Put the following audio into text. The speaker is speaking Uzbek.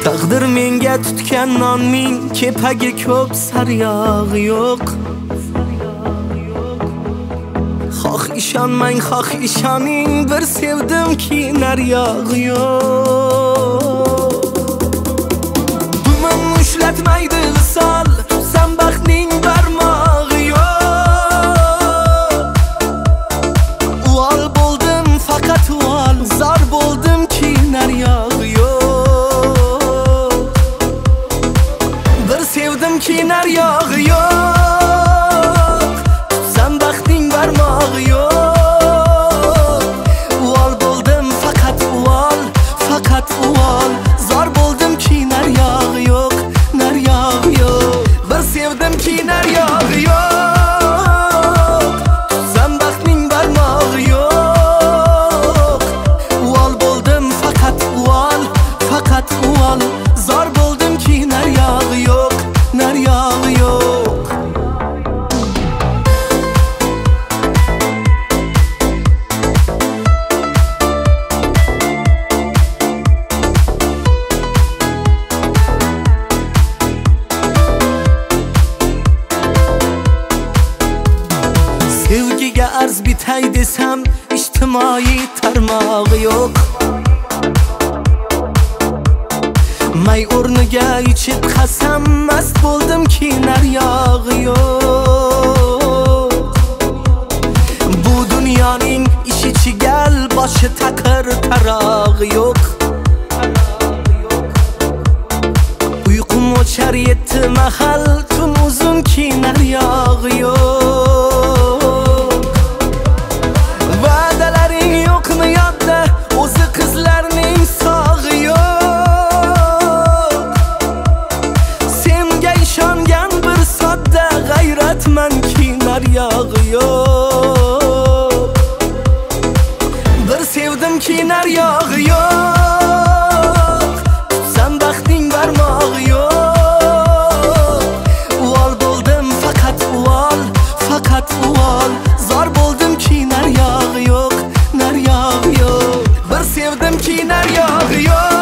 Taqdir menga tutgan nonning kepagi ko'p, saryog'i yo'q. Xoh ishonmang, xoh ishoning, bir sevdimki naryog'i yo'q. Dumim ushlatmaydi visol, san baxtning barmog'i yo'q. Uvol bo'ldim faqat uvol, zor bo'ldimki naryog'i yo'q. Bir sevdimki naryog'i yo'q, san baxtning barmog'i yo'q. Uvol bo'ldim faqat uvol, faqat uvol, zor bo'ldimki naryog'i yo'q, naryog'i yo'q. Bir sevdimki naryog'i yo'q, san baxtning barmog'i yo'q. Uvol bo'ldim faqat uvol, faqat uvol, zor bo'ldimki naryog'i yo'q, naryog'i yo'q. Sevgiga arz bitay desam, ijtimoiy tarmog'i yo'q. May o'rniga ichib qasam, mast bo'ldimki naryog'i yo'q. Bu dunyoning ishi chigal, boshi taqir, tarog'i yo'q. Uyqum o'char yetti mahal, tun uzunki naryog'i yo'q. Va'dalaring yo'qmi yodda, o'zi qizlarning sog'i yo'q. Senga ishongan bir sodda g'ayratmanki naryog'i yo'q. Bir sevdimki naryog'i yo'q, san baxtning barmog'i yo'q. Uvol bo'ldim faqat uvol, faqat uvol, zor bo'ldimki naryog'i yo'q, naryog'i yo'q. Bir sevdimki naryog'i yo'q.